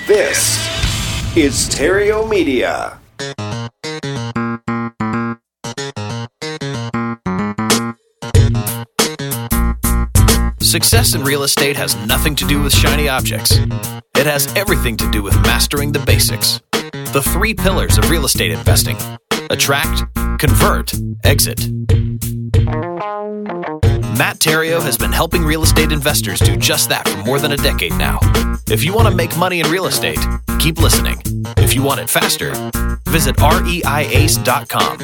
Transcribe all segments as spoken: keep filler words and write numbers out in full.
This is Stereo Media. Success in real estate has nothing to do with shiny objects. It has everything to do with mastering the basics. The three pillars of real estate investing: attract, convert, exit. Matt Theriault has been helping real estate investors do just that for more than a decade now. If you want to make money in real estate, keep listening. If you want it faster, visit reiace dot com.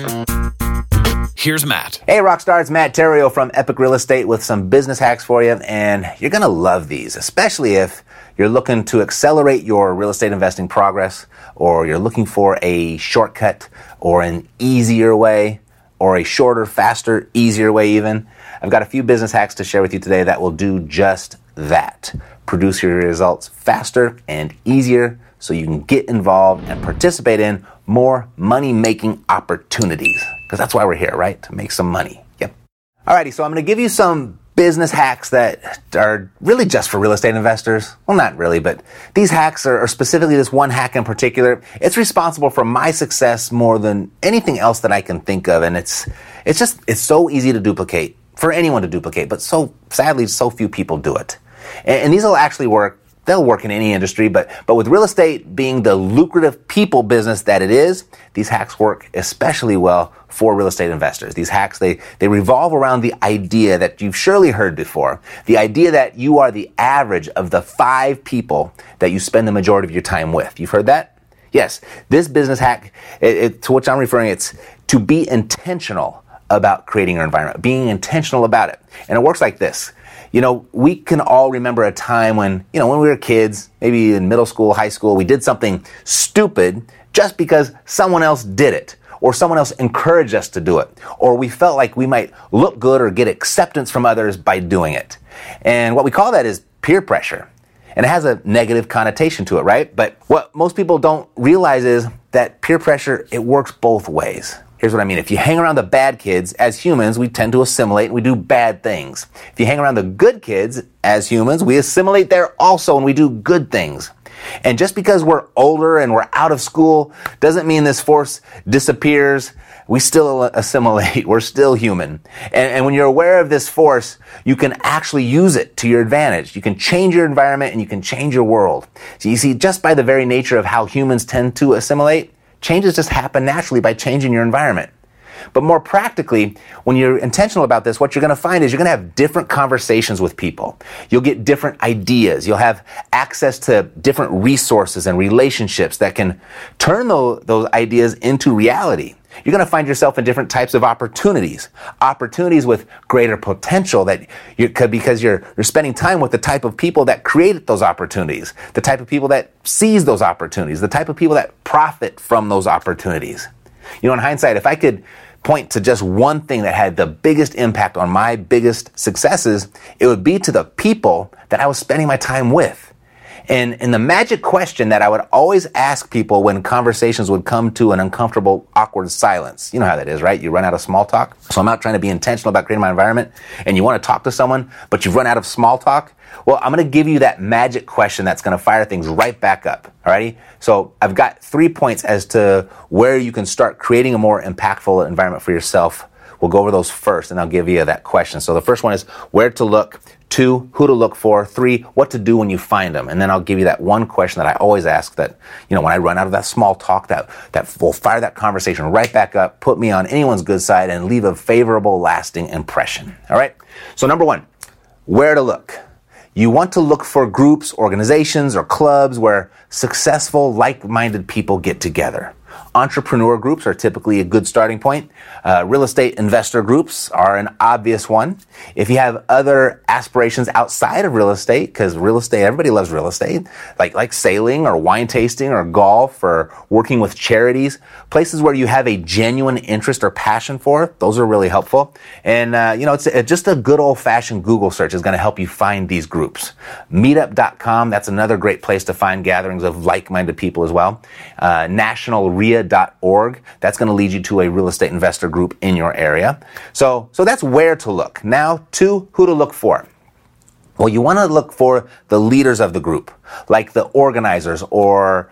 Here's Matt. Hey, Rockstar, it's Matt Theriault from Epic Real Estate with some business hacks for you, and you're going to love these, especially if you're looking to accelerate your real estate investing progress, or you're looking for a shortcut or an easier way, or a shorter, faster, easier way even. I've got a few business hacks to share with you today that will do just that. Produce your results faster and easier so you can get involved and participate in more money-making opportunities. Because that's why we're here, right? To make some money. Yep. Alrighty, so I'm going to give you some business hacks that are really just for real estate investors. Well, not really, but these hacks are, are specifically this one hack in particular. It's responsible for my success more than anything else that I can think of. And it's it's just, it's so easy to duplicate, for anyone to duplicate, but so sadly, so few people do it. And, and these will actually work. They'll work in any industry, but but with real estate being the lucrative people business that it is, these hacks work especially well for real estate investors. These hacks, they, they revolve around the idea that you've surely heard before, the idea that you are the average of the five people that you spend the majority of your time with. You've heard that? Yes. This business hack, it, it, to which I'm referring, it's to be intentional about creating your environment, being intentional about it. And it works like this. You know, we can all remember a time when, you know, when we were kids, maybe in middle school, high school, we did something stupid just because someone else did it, or someone else encouraged us to do it, or we felt like we might look good or get acceptance from others by doing it. And what we call that is peer pressure. And it has a negative connotation to it, right? But what most people don't realize is that peer pressure, it works both ways. Here's what I mean. If you hang around the bad kids, as humans, we tend to assimilate and we do bad things. If you hang around the good kids, as humans, we assimilate there also and we do good things. And just because we're older and we're out of school doesn't mean this force disappears. We still assimilate. We're still human. And, and when you're aware of this force, you can actually use it to your advantage. You can change your environment and you can change your world. So you see, just by the very nature of how humans tend to assimilate, changes just happen naturally by changing your environment. But more practically, when you're intentional about this, what you're going to find is you're going to have different conversations with people. You'll get different ideas. You'll have access to different resources and relationships that can turn those, those ideas into reality. You're going to find yourself in different types of opportunities, opportunities with greater potential that you could, because you're, you're spending time with the type of people that created those opportunities, the type of people that seize those opportunities, the type of people that profit from those opportunities. You know, in hindsight, if I could point to just one thing that had the biggest impact on my biggest successes, it would be to the people that I was spending my time with. And, and the magic question that I would always ask people when conversations would come to an uncomfortable, awkward silence. You know how that is, right? You run out of small talk. So I'm out trying to be intentional about creating my environment, and you want to talk to someone, but you've run out of small talk. Well, I'm going to give you that magic question that's going to fire things right back up. Alrighty? So I've got three points as to where you can start creating a more impactful environment for yourself. We'll go over those first, and I'll give you that question. So the first one is where to look. Two, who to look for. Three, what to do when you find them. And then I'll give you that one question that I always ask that, you know, when I run out of that small talk, that, that will fire that conversation right back up, put me on anyone's good side, and leave a favorable, lasting impression. All right? So number one, where to look. You want to look for groups, organizations, or clubs where successful, like-minded people get together. Entrepreneur groups are typically a good starting point. Uh, real estate investor groups are an obvious one. If you have other aspirations outside of real estate, because real estate, everybody loves real estate, like, like sailing or wine tasting or golf or working with charities, places where you have a genuine interest or passion for, those are really helpful. And, uh, you know, it's, it's just a good old-fashioned Google search is going to help you find these groups. meetup dot com, that's another great place to find gatherings of like-minded people as well. Uh, national R I A dot org, that's going to lead you to a real estate investor group in your area. So, so that's where to look. Now, to who to look for. Well, you want to look for the leaders of the group, like the organizers or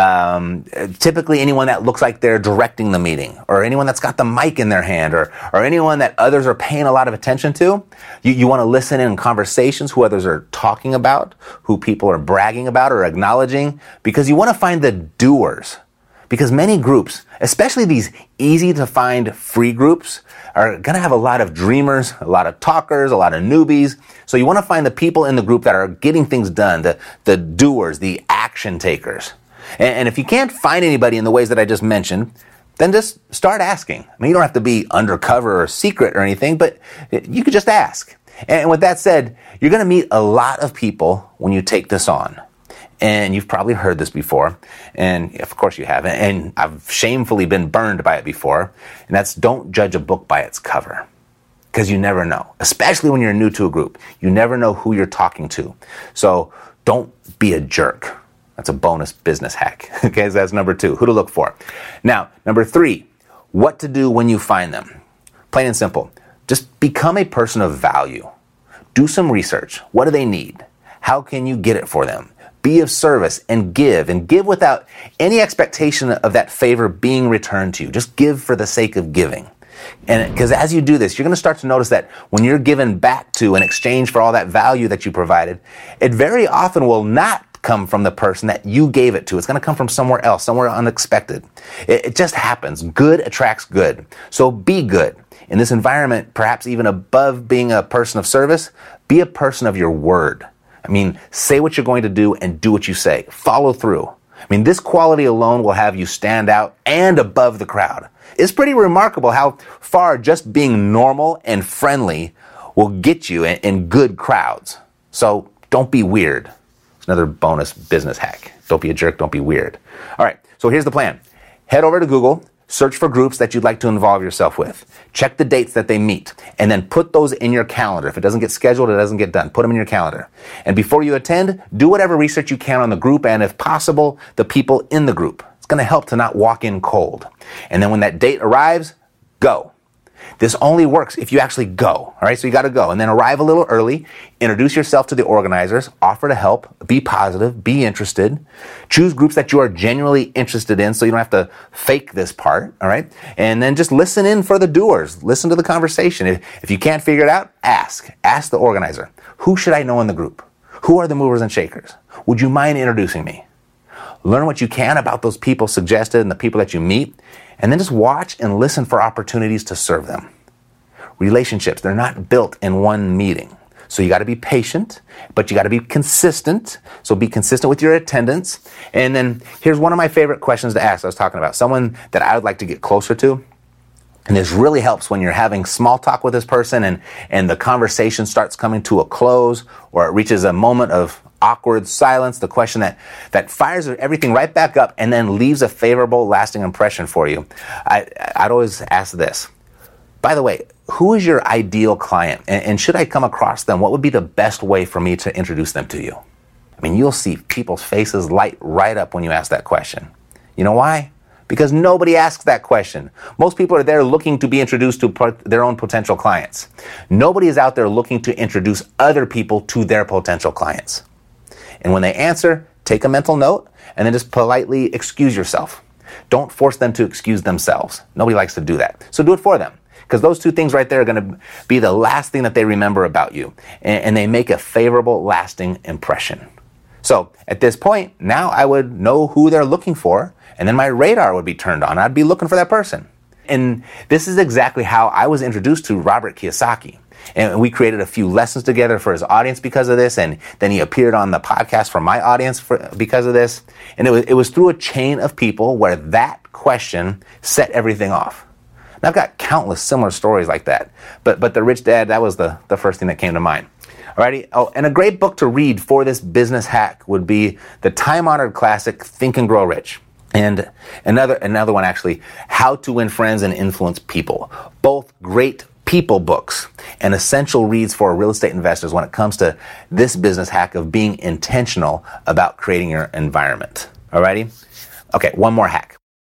um, typically anyone that looks like they're directing the meeting, or anyone that's got the mic in their hand, or or anyone that others are paying a lot of attention to. You, you want to listen in conversations, who others are talking about, who people are bragging about or acknowledging, because you want to find the doers. Because many groups, especially these easy to find free groups, are going to have a lot of dreamers, a lot of talkers, a lot of newbies. So you want to find the people in the group that are getting things done, the, the doers, the action takers. And, and if you can't find anybody in the ways that I just mentioned, then just start asking. I mean, you don't have to be undercover or secret or anything, but you could just ask. And with that said, you're going to meet a lot of people when you take this on. And you've probably heard this before, and of course you haven't, and I've shamefully been burned by it before, and that's don't judge a book by its cover. Because you never know, especially when you're new to a group. You never know who you're talking to. So don't be a jerk. That's a bonus business hack. Okay, so that's number two, who to look for. Now, number three, what to do when you find them. Plain and simple, just become a person of value. Do some research. What do they need? How can you get it for them? Be of service and give, and give without any expectation of that favor being returned to you. Just give for the sake of giving. And because as you do this, you're going to start to notice that when you're given back to in exchange for all that value that you provided, it very often will not come from the person that you gave it to. It's going to come from somewhere else, somewhere unexpected. It, it just happens. Good attracts good. So be good. In this environment, perhaps even above being a person of service, be a person of your word. I mean, say what you're going to do and do what you say. Follow through. I mean, this quality alone will have you stand out and above the crowd. It's pretty remarkable how far just being normal and friendly will get you in, in good crowds. So don't be weird. It's another bonus business hack. Don't be a jerk. Don't be weird. All right. So here's the plan. Head over to Google. Search for groups that you'd like to involve yourself with. Check the dates that they meet, and then put those in your calendar. If it doesn't get scheduled, it doesn't get done. Put them in your calendar. And before you attend, do whatever research you can on the group, and if possible, the people in the group. It's going to help to not walk in cold. And then when that date arrives, go. This only works if you actually go. All right, so you got to go. And then arrive a little early, introduce yourself to the organizers, offer to help, be positive, be interested. Choose groups that you are genuinely interested in so you don't have to fake this part, all right? And then just listen in for the doers. Listen to the conversation. If, if you can't figure it out, ask. Ask the organizer. Who should I know in the group? Who are the movers and shakers? Would you mind introducing me? Learn what you can about those people suggested and the people that you meet, and then just watch and listen for opportunities to serve them. Relationships, they're not built in one meeting. So you got to be patient, but you got to be consistent. So be consistent with your attendance. And then here's one of my favorite questions to ask. I was talking about someone that I would like to get closer to. And this really helps when you're having small talk with this person and, and the conversation starts coming to a close, or it reaches a moment of awkward silence, the question that, that fires everything right back up and then leaves a favorable, lasting impression for you. I, I'd always ask this. By the way, who is your ideal client? And, and should I come across them, what would be the best way for me to introduce them to you? I mean, you'll see people's faces light right up when you ask that question. You know why? Because nobody asks that question. Most people are there looking to be introduced to their own potential clients. Nobody is out there looking to introduce other people to their potential clients. And when they answer, take a mental note and then just politely excuse yourself. Don't force them to excuse themselves. Nobody likes to do that. So do it for them. Because those two things right there are going to be the last thing that they remember about you. And, and they make a favorable, lasting impression. So at this point, now I would know who they're looking for, and then my radar would be turned on. I'd be looking for that person. And this is exactly how I was introduced to Robert Kiyosaki. And we created a few lessons together for his audience because of this. And then he appeared on the podcast for my audience for, because of this. And it was, it was through a chain of people where that question set everything off. And I've got countless similar stories like that. But but the Rich Dad, that was the, the first thing that came to mind. Alrighty. Oh, and a great book to read for this business hack would be the time-honored classic, Think and Grow Rich. And another another one, actually, How to Win Friends and Influence People. Both great people books and essential reads for real estate investors when it comes to this business hack of being intentional about creating your environment. Alrighty? Okay, one more hack.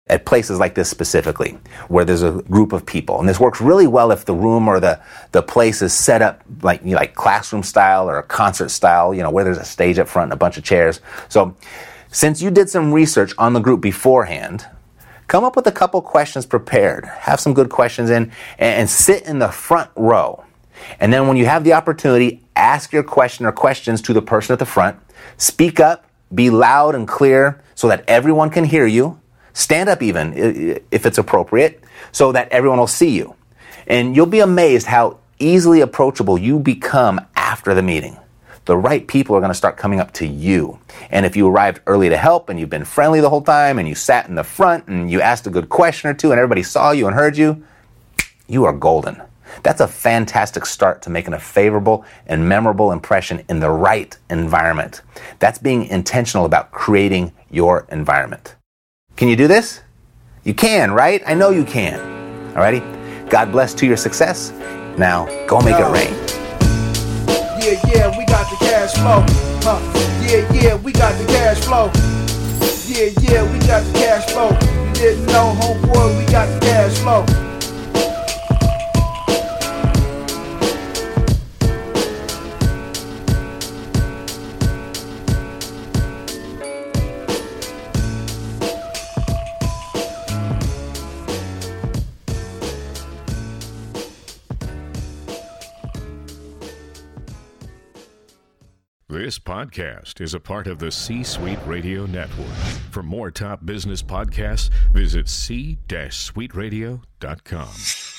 at places like this specifically, where there's a group of people. And this works really well if the room or the, the place is set up like, you know, like classroom style or a concert style, you know, where there's a stage up front and a bunch of chairs. So since you did some research on the group beforehand, come up with a couple questions prepared. Have some good questions in and, and sit in the front row. And then when you have the opportunity, ask your question or questions to the person at the front. Speak up, be loud and clear so that everyone can hear you. Stand up even, if it's appropriate, so that everyone will see you. And you'll be amazed how easily approachable you become after the meeting. The right people are going to start coming up to you. And if you arrived early to help and you've been friendly the whole time and you sat in the front and you asked a good question or two and everybody saw you and heard you, you are golden. That's a fantastic start to making a favorable and memorable impression in the right environment. That's being intentional about creating your environment. Can you do this? You can, right? I know you can. Alrighty? God bless to your success. Now, go make it rain. Yeah, yeah, we got the cash flow. Huh. Yeah, yeah, we got the cash flow. Yeah, yeah, we got the cash flow. You didn't know, homeboy, we got the cash flow. This podcast is a part of the C-Suite Radio Network. For more top business podcasts, visit c suite radio dot com.